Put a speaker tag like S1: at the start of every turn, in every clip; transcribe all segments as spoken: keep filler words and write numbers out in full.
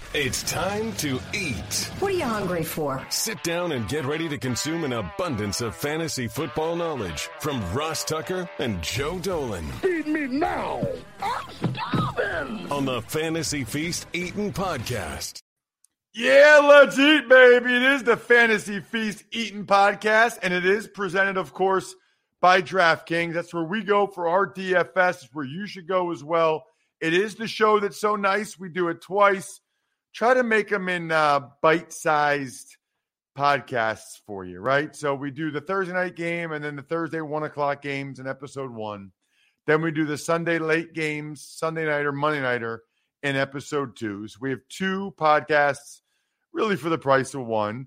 S1: It's time to eat.
S2: What are you hungry for?
S1: Sit down and get ready to consume an abundance of fantasy football knowledge from Ross Tucker and Joe Dolan.
S3: Feed me now. I'm starving.
S1: On the Fantasy Feast Eatin' Podcast.
S4: Yeah, let's eat, baby. It is the Fantasy Feast Eatin' Podcast, and it is presented, of course, by DraftKings. That's where we go for our D F S. It's where you should go as well. It is the show that's so nice. We do it twice. Try to make them in uh, bite-sized podcasts for you, right? So we do the Thursday night game and then the Thursday one o'clock games in episode one. Then we do the Sunday late games, Sunday night or Monday nighter in episode two. So we have two podcasts really for the price of one.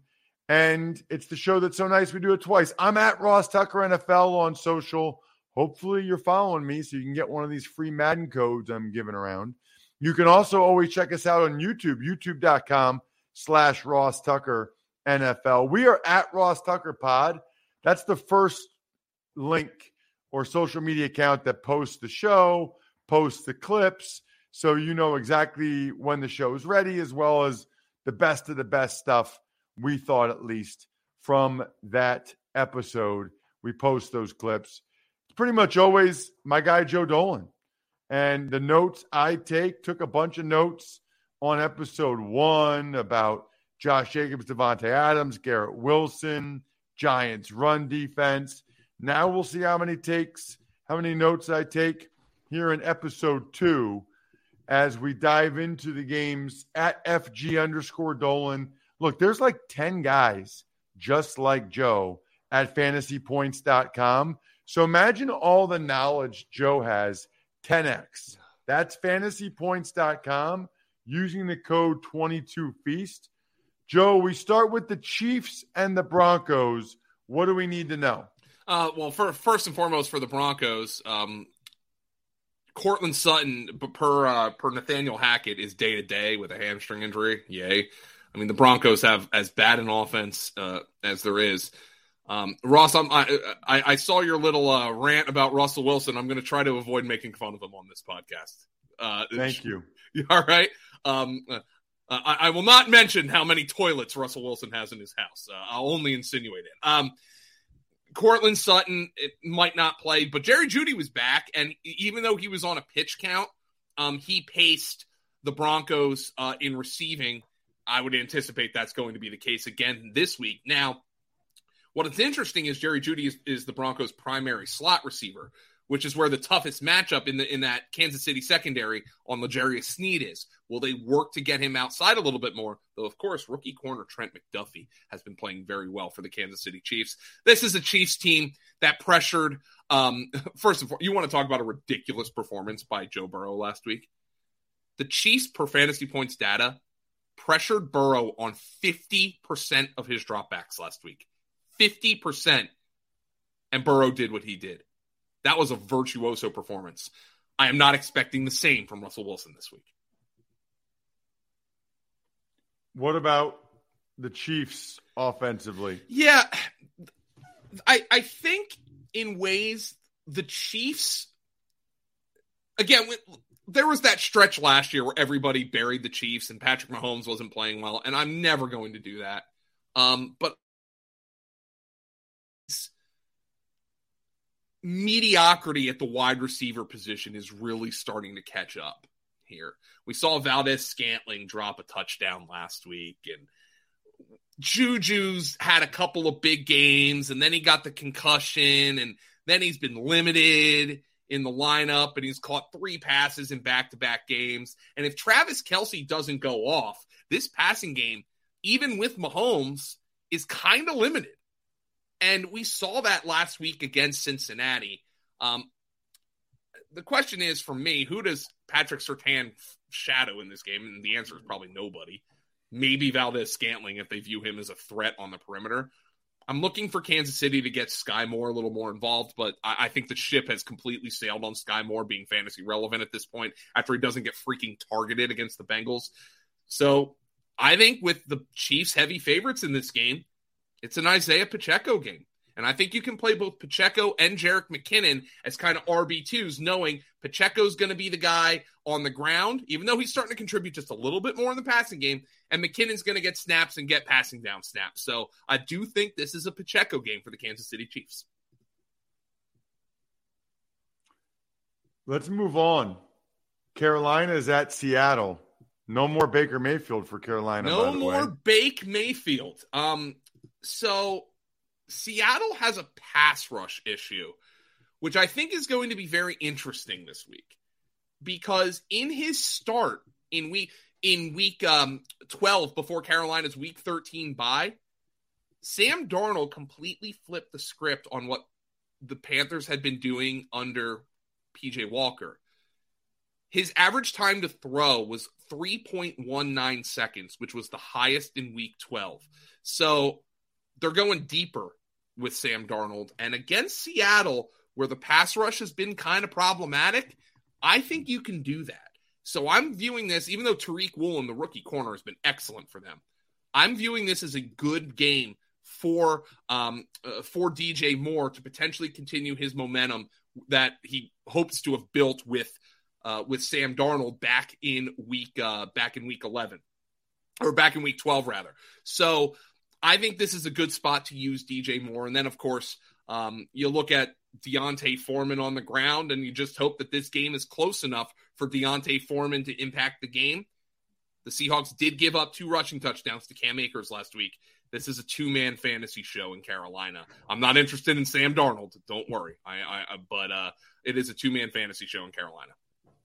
S4: And it's the show that's so nice we do it twice. I'm at Ross Tucker N F L on social. Hopefully you're following me so you can get one of these free Madden codes I'm giving around. You can also always check us out on YouTube, youtube.com slash Ross Tucker NFL. We are at Ross Tucker Pod. That's the first link or social media account that posts the show, posts the clips, so you know exactly when the show is ready, as well as the best of the best stuff, we thought at least, from that episode. We post those clips. It's pretty much always my guy Joe Dolan. And the notes I take, took a bunch of notes on episode one about Josh Jacobs, Devontae Adams, Garrett Wilson, Giants run defense. Now we'll see how many takes, how many notes I take here in episode two as we dive into the games at F G underscore Dolan. Look, there's like ten guys just like Joe at fantasy points dot com. So imagine all the knowledge Joe has. ten X. That's fantasy points dot com using the code twenty-two feast. Joe, we start with the Chiefs and the Broncos. What do we need to know?
S5: Uh, well, for, first and foremost, for the Broncos, um, Cortland Sutton, per uh, per Nathaniel Hackett, is day to day with a hamstring injury. Yay! I mean, the Broncos have as bad an offense uh, as there is. Um, Ross, I'm, I, I I saw your little uh, rant about Russell Wilson. I'm going to try to avoid making fun of him on this podcast. Uh,
S4: Thank you.
S5: All right. Um, uh, I, I will not mention how many toilets Russell Wilson has in his house. Uh, I'll only insinuate it. Um, Cortland Sutton, it might not play, but Jerry Jeudy was back, and even though he was on a pitch count, um, he paced the Broncos uh, in receiving. I would anticipate that's going to be the case again this week. Now, what is interesting is Jerry Jeudy is, is the Broncos' primary slot receiver, which is where the toughest matchup in the in that Kansas City secondary on L'Jarius Sneed is. Will they work to get him outside a little bit more? Though, of course, rookie corner Trent McDuffie has been playing very well for the Kansas City Chiefs. This is a Chiefs team that pressured. Um, first of all, you want to talk about a ridiculous performance by Joe Burrow last week? The Chiefs, per fantasy points data, pressured Burrow on fifty percent of his dropbacks last week. fifty percent, and Burrow did what he did. That was a virtuoso performance. I am not expecting the same from Russell Wilson this week.
S4: What about the Chiefs offensively?
S5: Yeah, I I think in ways the Chiefs, again, there was that stretch last year where everybody buried the Chiefs and Patrick Mahomes wasn't playing well, and I'm never going to do that. Um, but mediocrity at the wide receiver position is really starting to catch up here. We saw Valdez-Scantling drop a touchdown last week, and Juju's had a couple of big games, and then he got the concussion, and then he's been limited in the lineup, and he's caught three passes in back-to-back games. And if Travis Kelce doesn't go off, this passing game, even with Mahomes, is kind of limited. And we saw that last week against Cincinnati. Um, the question is, for me, who does Patrick Surtain shadow in this game? And the answer is probably nobody. Maybe Valdez-Scantling if they view him as a threat on the perimeter. I'm looking for Kansas City to get Sky Moore a little more involved, but I, I think the ship has completely sailed on Sky Moore being fantasy relevant at this point after he doesn't get freaking targeted against the Bengals. So I think with the Chiefs heavy favorites in this game, it's an Isaiah Pacheco game. And I think you can play both Pacheco and Jerick McKinnon as kind of R B twos, knowing Pacheco's going to be the guy on the ground, even though he's starting to contribute just a little bit more in the passing game, and McKinnon's going to get snaps and get passing down snaps. So I do think this is a Pacheco game for the Kansas City Chiefs.
S4: Let's move on. Carolina is at Seattle. No more Baker Mayfield for Carolina.
S5: No
S4: by the
S5: more
S4: way.
S5: Bake Mayfield. Um, so Seattle has a pass rush issue, which I think is going to be very interesting this week, because in his start in week in week um, twelve before Carolina's week thirteen bye, Sam Darnold completely flipped the script on what the Panthers had been doing under P J Walker. His average time to throw was three point one nine seconds, which was the highest in week twelve. So they're going deeper with Sam Darnold. And against Seattle, where the pass rush has been kind of problematic, I think you can do that. So I'm viewing this, even though Tariq Woolen, the rookie corner, has been excellent for them, I'm viewing this as a good game for um, uh, for D J Moore to potentially continue his momentum that he hopes to have built with uh, with Sam Darnold back in week uh, back in week eleven, or back in week twelve rather. So I think this is a good spot to use D J Moore, and then of course um, you look at Deontay Foreman on the ground, and you just hope that this game is close enough for Deontay Foreman to impact the game. The Seahawks did give up two rushing touchdowns to Cam Akers last week. This is a two-man fantasy show in Carolina. I'm not interested in Sam Darnold. Don't worry. I, I, but uh, it is a two-man fantasy show in Carolina.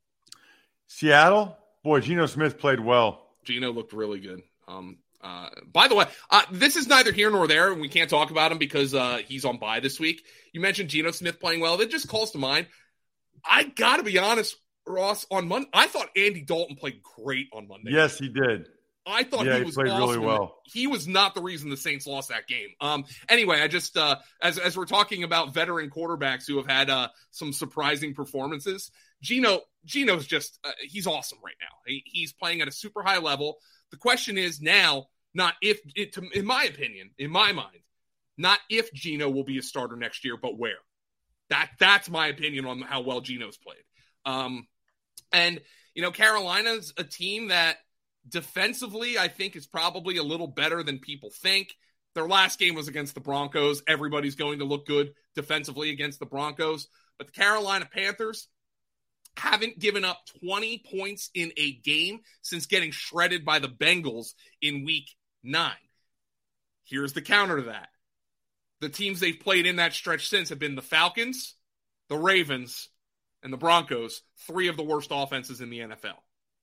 S4: Seattle? Boy, Geno Smith played well.
S5: Geno looked really good. Um, uh, by the way, uh, this is neither here nor there, and we can't talk about him because uh, he's on bye this week. You mentioned Geno Smith playing well. That just calls to mind. I got to be honest, Ross, on Monday, I thought Andy Dalton played great on Monday.
S4: Yes, he did.
S5: I thought
S4: yeah,
S5: he was
S4: he played
S5: awesome.
S4: really well.
S5: He was not the reason the Saints lost that game. Um, anyway, I just uh, as as we're talking about veteran quarterbacks who have had uh, some surprising performances, Geno Geno's just uh, he's awesome right now. He, he's playing at a super high level. The question is now not if, it, to, in my opinion, in my mind, not if Geno will be a starter next year, but where. That that's my opinion on how well Geno's played. Um, and you know, Carolina's a team that defensively, I think, is probably a little better than people think. Their last game was against the Broncos. Everybody's going to look good defensively against the Broncos. But the Carolina Panthers haven't given up twenty points in a game since getting shredded by the Bengals in week nine. Here's the counter to that. The teams they've played in that stretch since have been the Falcons, the Ravens, and the Broncos, three of the worst offenses in the N F L.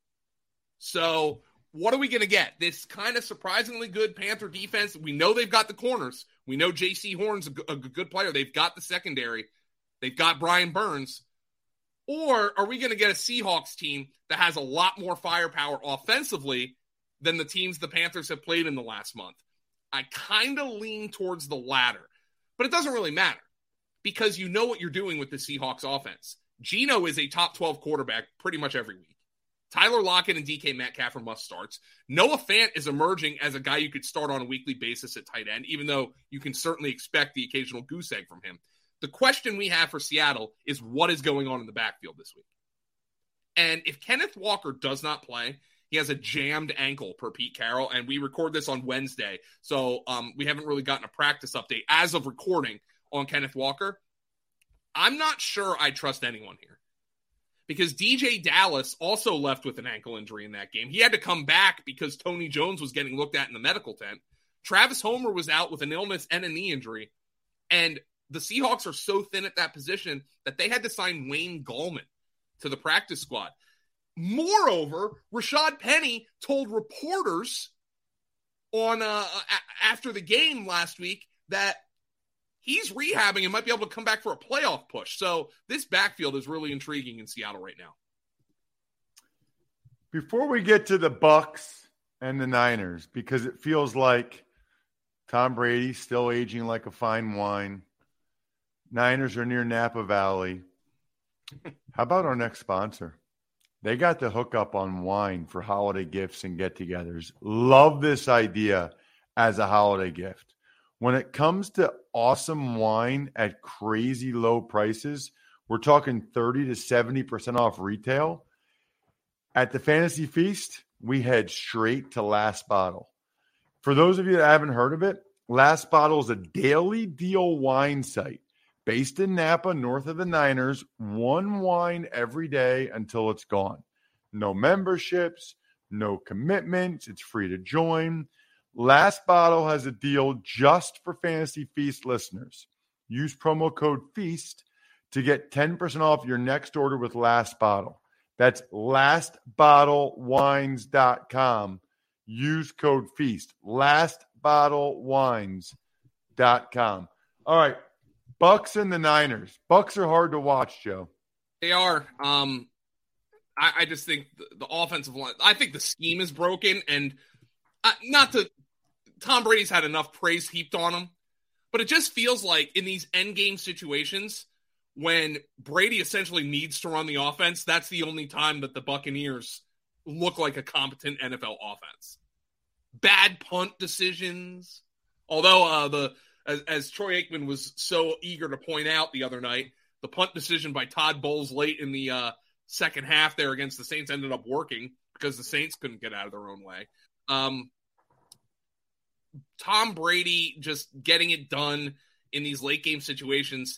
S5: So what are we going to get? This kind of surprisingly good Panther defense. We know they've got the corners. We know J C Horn's a, g- a good player. They've got the secondary. They've got Brian Burns. Or are we going to get a Seahawks team that has a lot more firepower offensively than the teams the Panthers have played in the last month? I kind of lean towards the latter. But it doesn't really matter because you know what you're doing with the Seahawks offense. Geno is a top twelve quarterback pretty much every week. Tyler Lockett and D K Metcalf are must-starts. Noah Fant is emerging as a guy you could start on a weekly basis at tight end, even though you can certainly expect the occasional goose egg from him. The question we have for Seattle is what is going on in the backfield this week? And if Kenneth Walker does not play, he has a jammed ankle per Pete Carroll, and we record this on Wednesday, so um, we haven't really gotten a practice update as of recording on Kenneth Walker. I'm not sure I trust anyone here. Because D J Dallas also left with an ankle injury in that game. He had to come back because Tony Jones was getting looked at in the medical tent. Travis Homer was out with an illness and a knee injury. And the Seahawks are so thin at that position that they had to sign Wayne Gallman to the practice squad. Moreover, Rashad Penny told reporters on uh, a- after the game last week that he's rehabbing and might be able to come back for a playoff push. So this backfield is really intriguing in Seattle right now.
S4: Before we get to the Bucks and the Niners, because it feels like Tom Brady's still aging like a fine wine. Niners are near Napa Valley. How about our next sponsor? They got the hookup on wine for holiday gifts and get-togethers. Love this idea as a holiday gift. When it comes to awesome wine at crazy low prices, we're talking thirty to seventy percent off retail. At the Fantasy Feast, we head straight to Last Bottle. For those of you that haven't heard of it, Last Bottle is a daily deal wine site based in Napa, north of the Niners. One wine every day until it's gone. No memberships, no commitments. It's free to join. Last Bottle has a deal just for Fantasy Feast listeners. Use promo code FEAST to get ten percent off your next order with Last Bottle. That's last bottle wines dot com. Use code FEAST. last bottle wines dot com. All right. Bucks and the Niners. Bucks are hard to watch, Joe.
S5: They are. Um, I, I just think the, the offensive line, I think the scheme is broken. And uh, not to, Tom Brady's had enough praise heaped on him, but it just feels like in these end game situations, when Brady essentially needs to run the offense, that's the only time that the Buccaneers look like a competent N F L offense. Bad punt decisions. Although uh, the as, as Troy Aikman was so eager to point out the other night, the punt decision by Todd Bowles late in the uh, second half there against the Saints ended up working because the Saints couldn't get out of their own way. Um, Tom Brady just getting it done in these late game situations.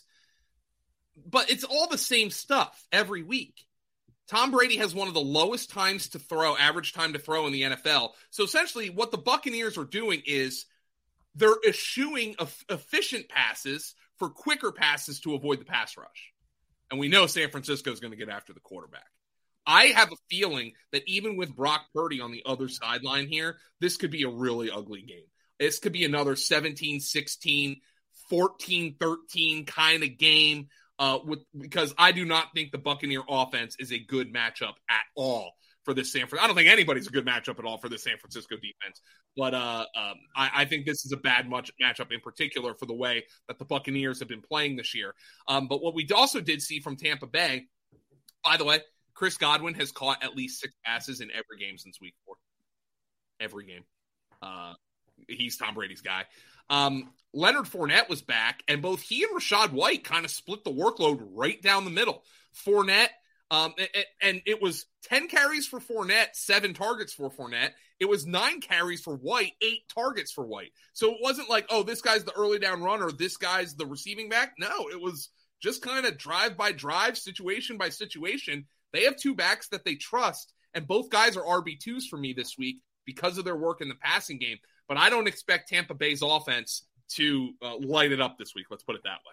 S5: But it's all the same stuff every week. Tom Brady has one of the lowest times to throw, average time to throw in the N F L. So essentially what the Buccaneers are doing is they're eschewing efficient passes for quicker passes to avoid the pass rush. And we know San Francisco is going to get after the quarterback. I have a feeling that even with Brock Purdy on the other sideline here, this could be a really ugly game. This could be another seventeen sixteen, fourteen thirteen kind of game. Uh, with because I do not think the Buccaneer offense is a good matchup at all for this San Francisco. I don't think anybody's a good matchup at all for the San Francisco defense. But uh, um, I, I think this is a bad much matchup in particular for the way that the Buccaneers have been playing this year. Um, but what we also did see from Tampa Bay, by the way, Chris Godwin has caught at least six passes in every game since week four. Every game. Uh, he's Tom Brady's guy. Um, Leonard Fournette was back, and both he and Rachaad White kind of split the workload right down the middle. Fournette, um, and, and it was ten carries for Fournette, seven targets for Fournette. It was nine carries for White, eight targets for White. So it wasn't like, oh, this guy's the early down runner, this guy's the receiving back. No, it was just kind of drive by drive, situation by situation. They have two backs that they trust, and both guys are R B twos for me this week because of their work in the passing game. But I don't expect Tampa Bay's offense to uh, light it up this week. Let's put it that way.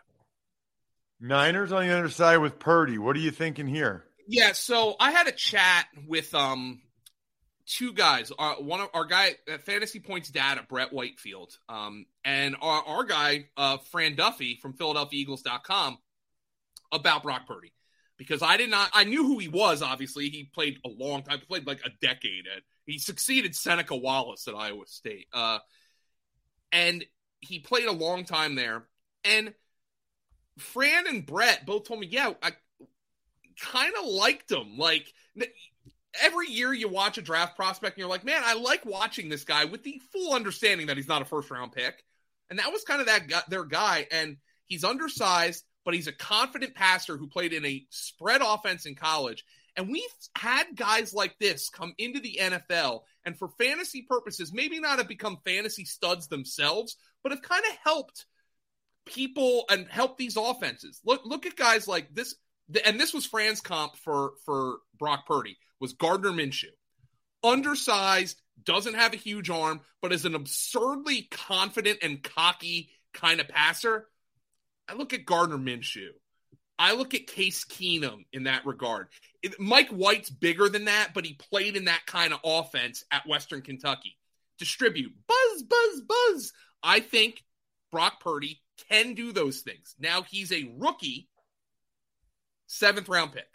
S4: Niners on the other side with Purdy. What are you thinking here?
S5: Yeah, so I had a chat with um two guys. Uh, one of our guy at Fantasy Points Data, Brett Whitefield, um, and our, our guy, uh, Fran Duffy from Philadelphia Eagles dot com about Brock Purdy. Because I did not, I knew who he was, obviously. He played a long time, he played like a decade. At, he succeeded Seneca Wallace at Iowa State. Uh, and he played a long time there. And Fran and Brett both told me, yeah, I kind of liked him. Like, every year you watch a draft prospect and you're like, man, I like watching this guy with the full understanding that he's not a first-round pick. And that was kind of that guy, their guy. And he's undersized, but he's a confident passer who played in a spread offense in college. And we've had guys like this come into the N F L and for fantasy purposes, maybe not have become fantasy studs themselves, but have kind of helped people and helped these offenses. Look, look at guys like this. And this was Fran's comp for, for Brock Purdy, was Gardner Minshew. Undersized, doesn't have a huge arm, but is an absurdly confident and cocky kind of passer. I look at Gardner Minshew. I look at Case Keenum in that regard. It, Mike White's bigger than that, but he played in that kind of offense at Western Kentucky. Distribute. Buzz, buzz, buzz. I think Brock Purdy can do those things. Now he's a rookie, seventh round pick.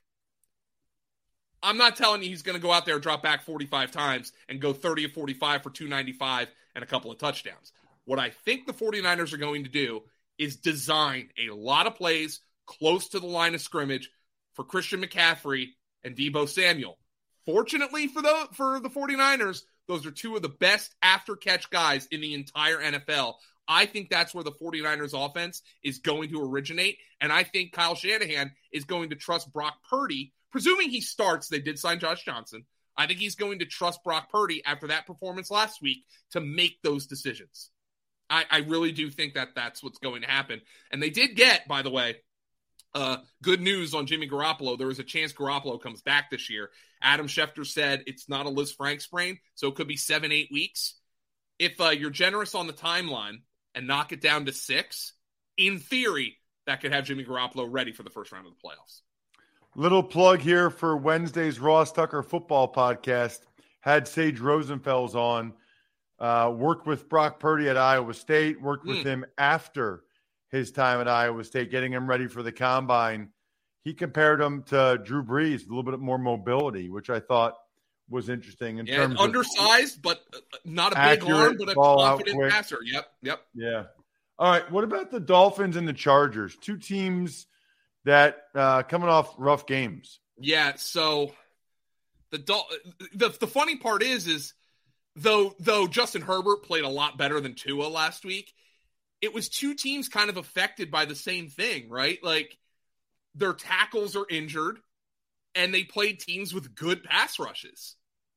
S5: I'm not telling you he's going to go out there and drop back forty-five times and go thirty of forty-five for two ninety-five and a couple of touchdowns. What I think the 49ers are going to do is design a lot of plays close to the line of scrimmage for Christian McCaffrey and Deebo Samuel. Fortunately for the, for the 49ers, those are two of the best after-catch guys in the entire N F L. I think that's where the 49ers offense is going to originate. And I think Kyle Shanahan is going to trust Brock Purdy, presuming he starts. They did sign Josh Johnson. I think he's going to trust Brock Purdy after that performance last week to make those decisions. I, I really do think that that's what's going to happen. And they did get, by the way, uh, good news on Jimmy Garoppolo. There is a chance Garoppolo comes back this year. Adam Schefter said it's not a Liz Frank sprain, so it could be seven, eight weeks. If uh, you're generous on the timeline and knock it down to six, in theory, that could have Jimmy Garoppolo ready for the first round of the playoffs.
S4: Little plug here for Wednesday's Ross Tucker football podcast. Had Sage Rosenfels on. Uh, worked with Brock Purdy at Iowa State. Worked with mm. him after his time at Iowa State, getting him ready for the combine. He compared him to Drew Brees, a little bit more mobility, which I thought was interesting. In
S5: yeah,
S4: terms
S5: undersized,
S4: of
S5: but not a big arm, but a confident passer. Yep, yep.
S4: Yeah. All right, what about the Dolphins and the Chargers? Two teams that uh, coming off rough games.
S5: Yeah, so the the the funny part is is though though Justin Herbert played a lot better than Tua last week, it was two teams kind of affected by the same thing, right? Like their tackles are injured and they played teams with good pass rushes.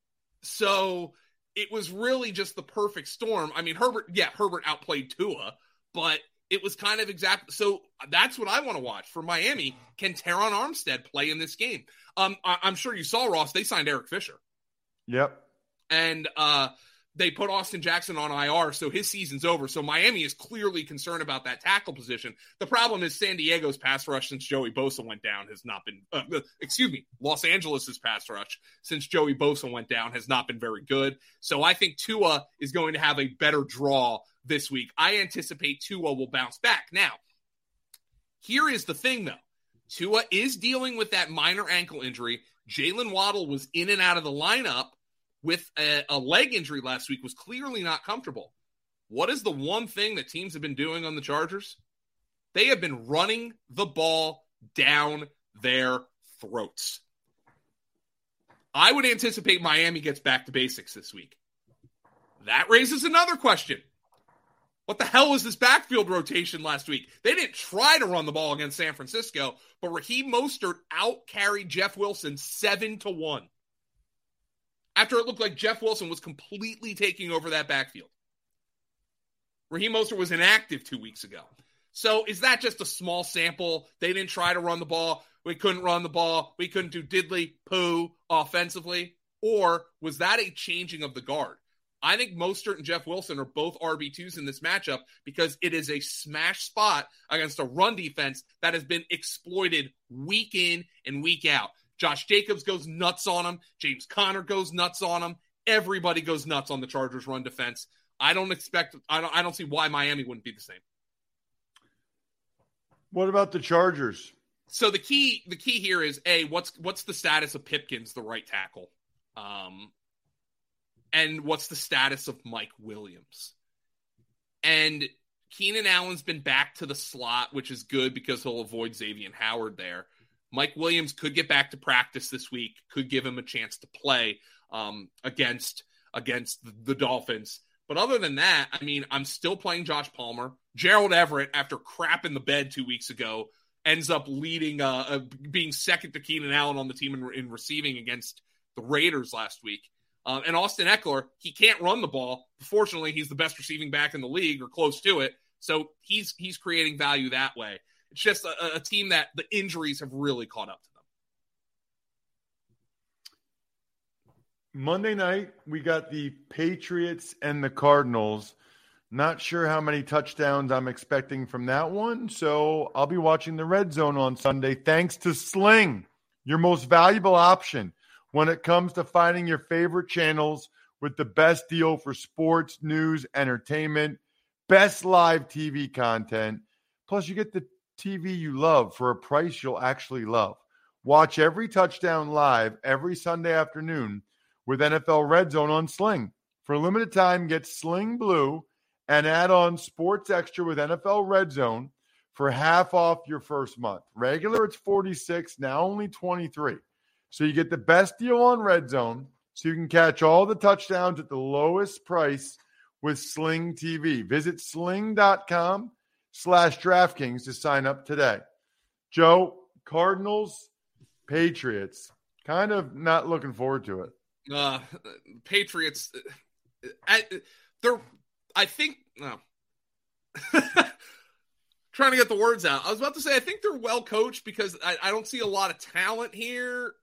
S5: So it was really just the perfect storm. I mean, Herbert, yeah, Herbert outplayed Tua, but it was kind of exact. So that's what I want to watch for Miami. Can Teron Armstead play in this game? Um, I, I'm sure you saw, Ross, they signed Eric Fisher.
S4: Yep.
S5: And uh, they put Austin Jackson on I R, so his season's over. So Miami is clearly concerned about that tackle position. The problem is San Diego's pass rush since Joey Bosa went down has not been uh, – excuse me, Los Angeles' pass rush since Joey Bosa went down has not been very good. So I think Tua is going to have a better draw this week. I anticipate Tua will bounce back. Now, here is the thing, though. Tua is dealing with that minor ankle injury. Jalen Waddle was in and out of the lineup with a, a leg injury last week, was clearly not comfortable. What is the one thing that teams have been doing on the Chargers? They have been running the ball down their throats. I would anticipate Miami gets back to basics this week. That raises another question. What the hell was this backfield rotation last week? They didn't try to run the ball against San Francisco, but Raheem Mostert out-carried Jeff Wilson seven to one. After it looked like Jeff Wilson was completely taking over that backfield. Raheem Mostert was inactive two weeks ago. So is that just a small sample? They didn't try to run the ball. We couldn't run the ball. We couldn't do diddly poo offensively. Or was that a changing of the guard? I think Mostert and Jeff Wilson are both R B twos in this matchup because it is a smash spot against a run defense that has been exploited week in and week out. Josh Jacobs goes nuts on him. James Conner goes nuts on him. Everybody goes nuts on the Chargers' run defense. I don't expect. I don't. I don't see why Miami wouldn't be the same.
S4: What about the Chargers?
S5: So the key, the key here is a what's what's the status of Pipkins, the right tackle, um, and what's the status of Mike Williams? And Keenan Allen's been back to the slot, which is good because he'll avoid Xavier Howard there. Mike Williams could get back to practice this week, could give him a chance to play um, against against the, the Dolphins. But other than that, I mean, I'm still playing Josh Palmer. Gerald Everett, after crap in the bed two weeks ago, ends up leading, uh, uh, being second to Keenan Allen on the team in, in receiving against the Raiders last week. Uh, and Austin Eckler, he can't run the ball. Fortunately, he's the best receiving back in the league or close to it. So he's he's creating value that way. It's just a, a team that the injuries have really caught up to them.
S4: Monday night, we got the Patriots and the Cardinals. Not sure how many touchdowns I'm expecting from that one, so I'll be watching the Red Zone on Sunday. Thanks to Sling, your most valuable option when it comes to finding your favorite channels with the best deal for sports, news, entertainment, best live T V content. Plus, you get the T V you love for a price you'll actually love. Watch every touchdown live every Sunday afternoon with N F L Red Zone on Sling. For a limited time, get Sling Blue and add on Sports Extra with N F L Red Zone for half off your first month. Regular, it's forty-six dollars, now only twenty-three dollars. So you get the best deal on Red Zone so you can catch all the touchdowns at the lowest price with Sling T V. Visit sling.com slash DraftKings to sign up today. Joe, Cardinals, Patriots, kind of not looking forward to it.
S5: Uh, Patriots, I, they're, I think, no. Trying to get the words out. I was about to say, I think they're well coached because I, I don't see a lot of talent here.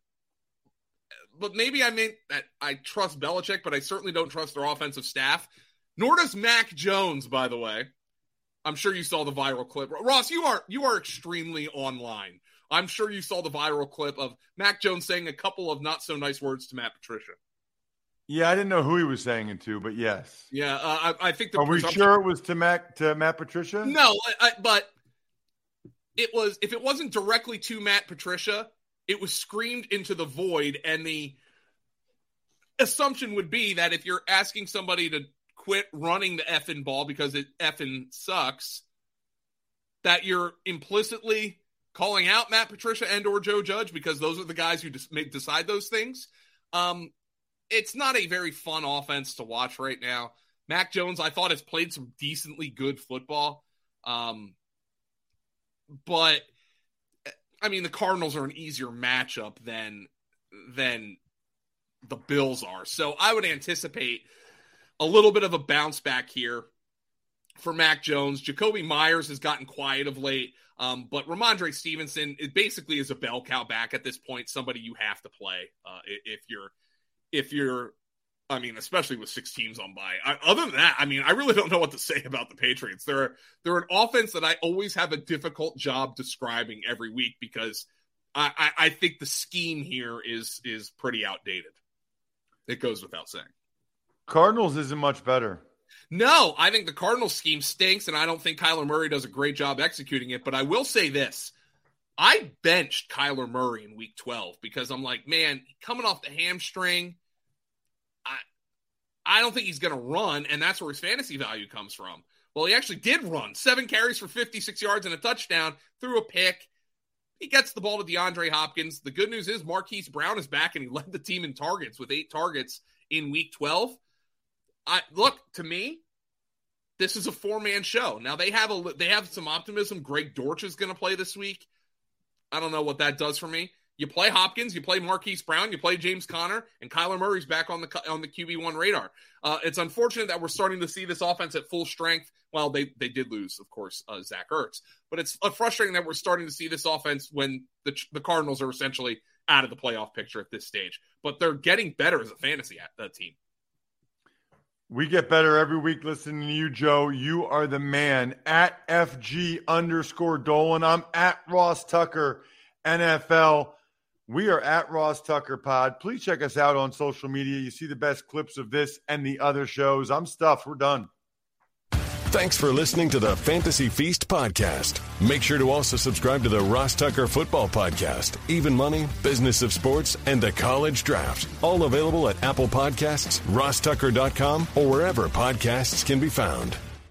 S5: But maybe I mean that I trust Belichick, but I certainly don't trust their offensive staff. Nor does Mac Jones, by the way. I'm sure you saw the viral clip. Ross, you are you are extremely online. I'm sure you saw the viral clip of Mac Jones saying a couple of not so nice words to Matt Patricia.
S4: Yeah, I didn't know who he was saying it to, but yes.
S5: Yeah, uh, I, I think the
S4: Are we sure it was to Mac to Matt Patricia?
S5: No, I, I, but it was. If it wasn't directly to Matt Patricia, it was screamed into the void, and the assumption would be that if you're asking somebody to quit running the effing ball because it effing sucks, that you're implicitly calling out Matt Patricia and or Joe Judge because those are the guys who just make, decide those things. Um, it's not a very fun offense to watch right now. Mac Jones, I thought, has played some decently good football. Um, but, I mean, the Cardinals are an easier matchup than, than the Bills are. So I would anticipate a little bit of a bounce back here for Mac Jones. Jacoby Myers has gotten quiet of late, um, but Ramondre Stevenson it basically is a bell cow back at this point, somebody you have to play uh, if you're, if you're, I mean, especially with six teams on bye. I, other than that, I mean, I really don't know what to say about the Patriots. They're, they're an offense that I always have a difficult job describing every week because I, I, I think the scheme here is is pretty outdated. It goes without saying.
S4: Cardinals isn't much better.
S5: No, I think the Cardinals scheme stinks, and I don't think Kyler Murray does a great job executing it. But I will say this. I benched Kyler Murray in week twelve because I'm like, man, coming off the hamstring, I I don't think he's going to run, and that's where his fantasy value comes from. Well, he actually did run. Seven carries for fifty-six yards and a touchdown, threw a pick. He gets the ball to DeAndre Hopkins. The good news is Marquise Brown is back, and he led the team in targets with eight targets in week twelve. I, look, to me, this is a four-man show. Now, they have a they have some optimism. Greg Dortch is going to play this week. I don't know what that does for me. You play Hopkins, you play Marquise Brown, you play James Conner, and Kyler Murray's back on the on the Q B one radar. Uh, it's unfortunate that we're starting to see this offense at full strength. Well, they they did lose, of course, uh, Zach Ertz. But it's uh, frustrating that we're starting to see this offense when the the Cardinals are essentially out of the playoff picture at this stage. But they're getting better as a fantasy uh, team.
S4: We get better every week listening to you, Joe. You are the man. At F G underscore Dolan. I'm at Ross Tucker N F L. We are at Ross Tucker Pod. Please check us out on social media. You see the best clips of this and the other shows. I'm stuffed. We're done.
S1: Thanks for listening to the Fantasy Feast podcast. Make sure to also subscribe to the Ross Tucker Football Podcast, Even Money, Business of Sports, and the College Draft. All available at Apple Podcasts, ross tucker dot com, or wherever podcasts can be found.